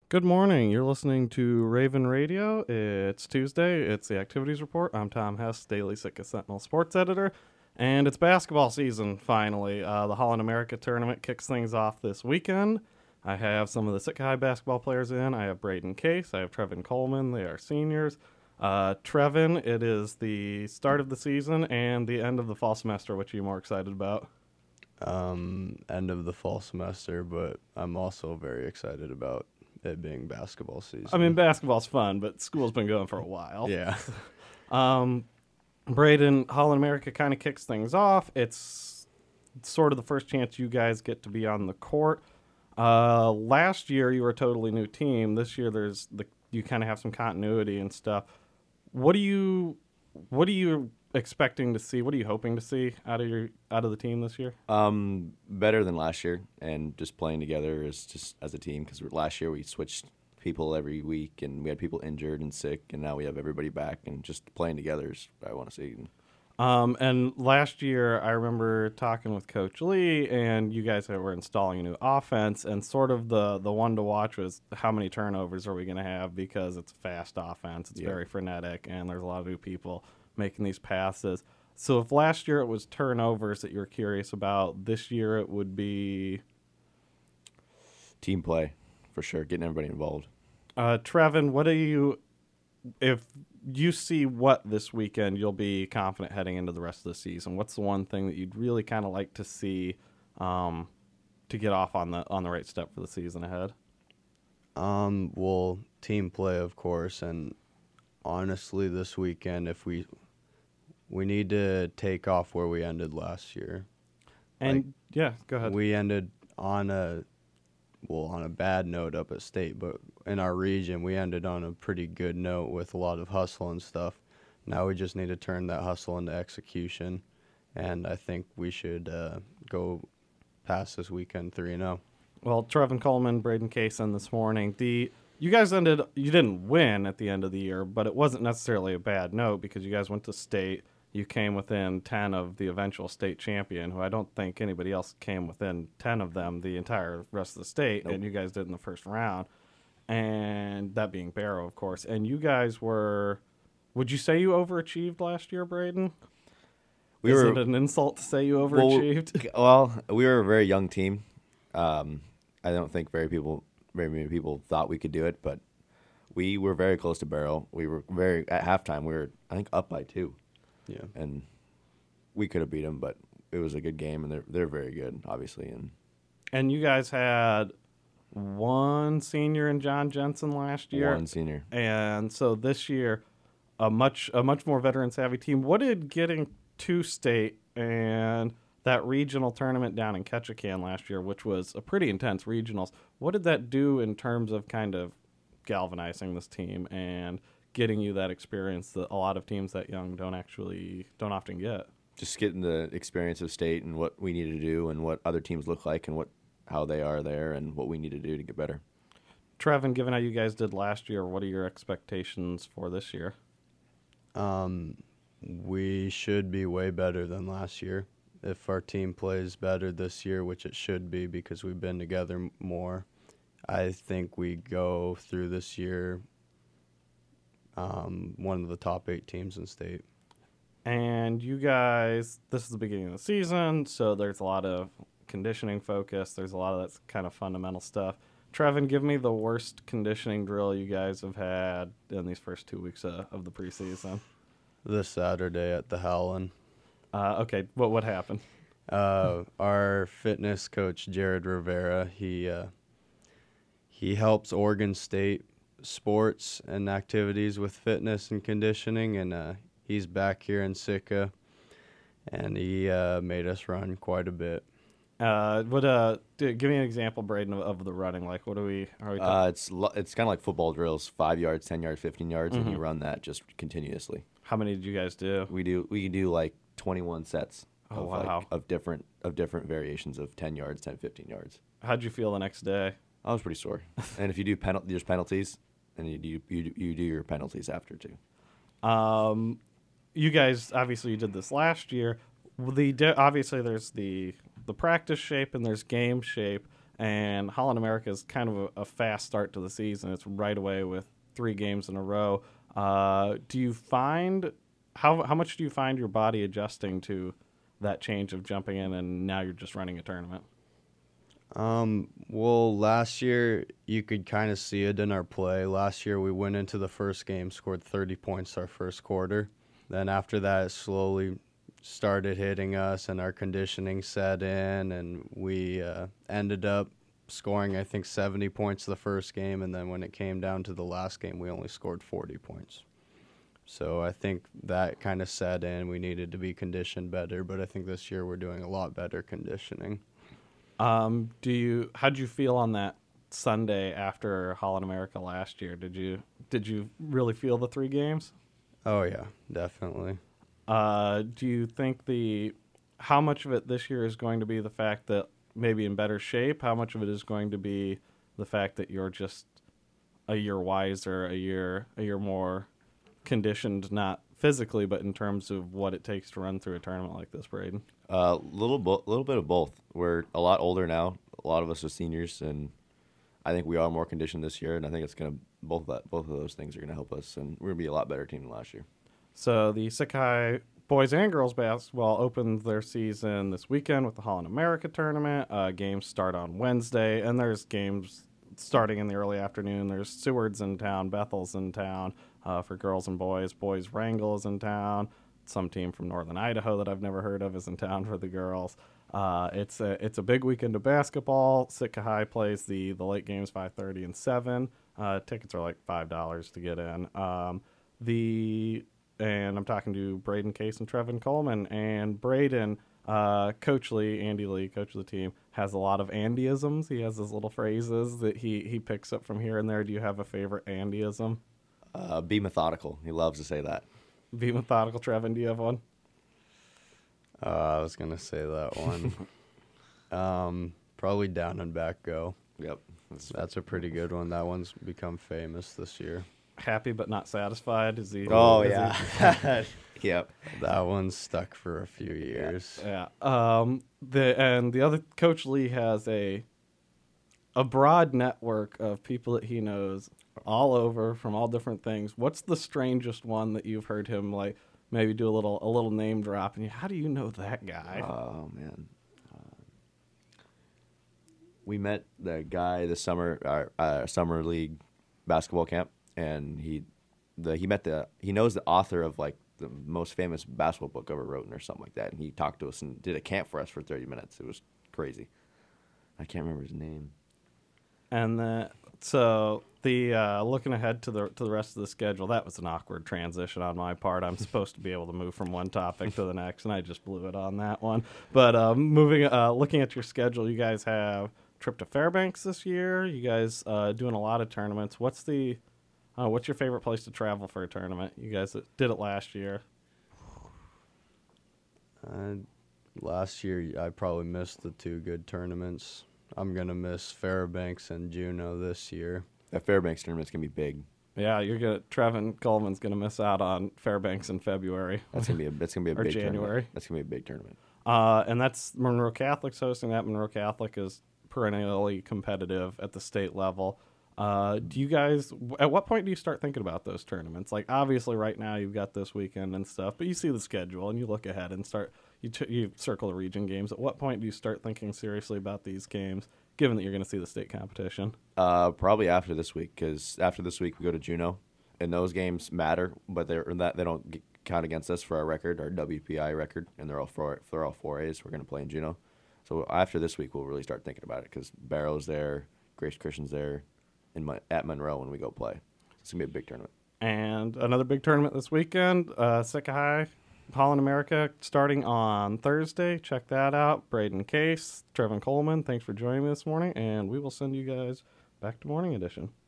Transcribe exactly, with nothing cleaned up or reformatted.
Good morning. You're listening to Raven Radio. It's Tuesday. It's the Activities Report. I'm Tom Hess, Daily Sitka Sentinel sports editor. And it's basketball season, finally. Uh, the Holland America tournament kicks things off this weekend. I have some of the Sitka High basketball players in. I have Braden Case. I have Trevin Coleman. They are seniors. Uh, Trevin, it is the start of the season and the end of the fall semester. Which are you more excited about? Um, end of the fall semester, but I'm also very excited about it being basketball season. I mean, basketball's fun, but school's been going for a while. Yeah. um, Braden, Holland America kind of kicks things off. It's sort of the first chance you guys get to be on the court. Uh, last year, you were a totally new team. This year, there's the you kind of have some continuity and stuff. What do you, what are you expecting to see? What are you hoping to see out of your out of the team this year? Um, better than last year, and just playing together as just as a team. Because last year we switched people every week, and we had people injured and sick, and now we have everybody back, and just playing together is what I want to see. Um, and last year, I remember talking with Coach Lee, and you guys were installing a new offense, and sort of the, the one to watch was how many turnovers are we going to have, because it's a fast offense. It's Yeah. very frenetic, and there's a lot of new people making these passes. So if last year it was turnovers that you were curious about, this year it would be... Team play, for sure, getting everybody involved. Uh, Trevin, what do you... If you see what this weekend, you'll be confident heading into the rest of the season. What's the one thing that you'd really kind of like to see um, to get off on the on the right step for the season ahead? Um, well, team play, of course, and honestly, this weekend, if we we need to take off where we ended last year. And Like, yeah, go ahead. We ended on a well on a bad note up at state, but in our region, we ended on a pretty good note with a lot of hustle and stuff. Now we just need to turn that hustle into execution, and I think we should uh, go past this weekend three and zero. Well, Trevin Coleman, Braden Kaysen this morning. The you guys ended. You didn't win at the end of the year, but it wasn't necessarily a bad note because you guys went to state. You came within ten of the eventual state champion, who I don't think anybody else came within ten of them the entire rest of the state, Nope. and you guys did in the first round. And that being Barrow, of course. And you guys were, would you say you overachieved last year, Braden? We Is were it an insult to say you well, overachieved? well, we were a very young team. Um, I don't think very people, very many people thought we could do it, but we were very close to Barrow. We were very at halftime. We were, I think, up by two. Yeah. And we could have beat them, but it was a good game, and they're they're very good, obviously. And And you guys had one senior in John Jensen last year, one senior. and so this year, a much a much more veteran savvy team. What did getting to state and that regional tournament down in Ketchikan last year, which was a pretty intense regionals, what did that do in terms of kind of galvanizing this team and getting you that experience that a lot of teams that young don't actually don't often get? Just getting the experience of state and what we need to do and what other teams look like and what how they are there and what we need to do to get better. Trevin, given how you guys did last year, what are your expectations for this year? Um, we should be way better than last year. If our team plays better this year, which it should be because we've been together m- more, I think we go through this year um, one of the top eight teams in state. And you guys, this is the beginning of the season, so there's a lot of conditioning focus. There's a lot of that kind of fundamental stuff. Trevin, give me the worst conditioning drill you guys have had in these first two weeks of, of the preseason. This Saturday at the Howland. Uh, okay, what what happened? Uh, our fitness coach, Jared Rivera, he uh, he helps Oregon State sports and activities with fitness and conditioning, and uh, he's back here in Sitka, and he uh, made us run quite a bit. Uh, what uh, d- give me an example, Braden, of, of the running. Like, what are we? Are we talking? Uh, it's lo- it's kind of like football drills: five yards, ten yards, fifteen yards, and you Mhm. run that just continuously. How many did you guys do? We do we do like twenty-one sets. Oh, of wow. Like, of different of different variations of ten yards, ten, fifteen yards. How'd you feel the next day? I was pretty sore. And if you do penal- there's penalties, and you do you do, you do your penalties after too. Um, you guys obviously you did this last year. The di- obviously there's the the practice shape and there's game shape, and Holland America is kind of a, a fast start to the season. It's right away with three games in a row. Uh, do you find how how much do you find your body adjusting to that change of jumping in and now you're just running a tournament? Um, well, last year you could kind of see it in our play. Last year we went into the first game, scored thirty points our first quarter. Then after that, it slowly started hitting us, and our conditioning set in, and we uh, ended up scoring, I think, seventy points the first game, and then when it came down to the last game, we only scored forty points. So I think that kind of set in. We needed to be conditioned better, but I think this year we're doing a lot better conditioning. Um, do you? How'd you feel on that Sunday after Holland America last year? Did you did you really feel the three games? Oh yeah, definitely. Uh, do you think the how much of it this year is going to be the fact that maybe in better shape? How much of it is going to be the fact that you're just a year wiser, a year a year more conditioned, not physically, but in terms of what it takes to run through a tournament like this, Braden? A uh, little, bo- little bit of both. We're a lot older now. A lot of us are seniors, and I think we are more conditioned this year. And I think it's gonna both that both of those things are gonna help us, and we're gonna be a lot better team than last year. So the Sick High boys and girls basketball opened their season this weekend with the Holland America tournament. Uh, games start on Wednesday, and there's games starting in the early afternoon. There's Seward's in town, Bethel's in town uh, for girls and boys. Boys Wrangell is in town. Some team from northern Idaho that I've never heard of is in town for the girls. Uh, it's a it's a big weekend of basketball. Sitka High plays the the late games five thirty and seven. Uh, tickets are like five dollars to get in. Um, the and I'm talking to Braden Case and Trevin Coleman. And Braden, uh, Coach Lee, Andy Lee, coach of the team, has a lot of Andyisms. He has his little phrases that he he picks up from here and there. Do you have a favorite Andyism? Uh, be methodical. He loves to say that. Be methodical, Trevin. Do you have one? Uh, I was gonna say that one. um, probably down and back go. Yep. That's, That's a pretty good one. That one's become famous this year. Happy but not satisfied. Is he? Oh is yeah. He, Yep. That one's stuck for a few years. yeah. Um. The and the other Coach Lee has a a broad network of people that he knows all over from all different things. What's the strangest one that you've heard him like maybe do a little a little name drop? And you, how do you know that guy? Oh man. Uh, we met the guy this summer, our uh, summer league basketball camp, and he, the he met the he knows the author of like the most famous basketball book ever written or something like that. And he talked to us and did a camp for us for thirty minutes. It was crazy. I can't remember his name. And the, so the uh, looking ahead to the to the rest of the schedule, that was an awkward transition on my part. I'm supposed to be able to move from one topic to the next, and I just blew it on that one. But um, moving, uh, looking at your schedule, you guys have trip to Fairbanks this year. You guys uh, doing a lot of tournaments. What's the uh, what's your favorite place to travel for a tournament? You guys did it last year. Uh, last year, I probably missed the two good tournaments. I'm going to miss Fairbanks and Juneau this year. That Fairbanks tournament's going to be big. Yeah, you're gonna. Trevin Coleman's gonna miss out on Fairbanks in February. That's gonna be a that's gonna be a or big January. tournament. That's gonna be a big tournament. Uh, and that's Monroe Catholic's hosting that. Monroe Catholic is perennially competitive at the state level. Uh, do you guys? At what point do you start thinking about those tournaments? Like, obviously, right now you've got this weekend and stuff, but you see the schedule and you look ahead and start. You t- you circle the region games. At what point do you start thinking seriously about these games, given that you're going to see the state competition? Uh, probably after this week, because after this week we go to Juneau, and those games matter, but they're that they don't get, count against us for our record, our W P I record, and they're all four, they're all four A's. We're going to play in Juneau, so after this week we'll really start thinking about it because Barrow's there, Grace Christian's there, in my, at Monroe when we go play. It's gonna be a big tournament. And another big tournament this weekend, uh, Sitka High, Holland America, starting on Thursday. Check that out. Braden Case, Trevin Coleman, thanks for joining me this morning, and we will send you guys back to Morning Edition.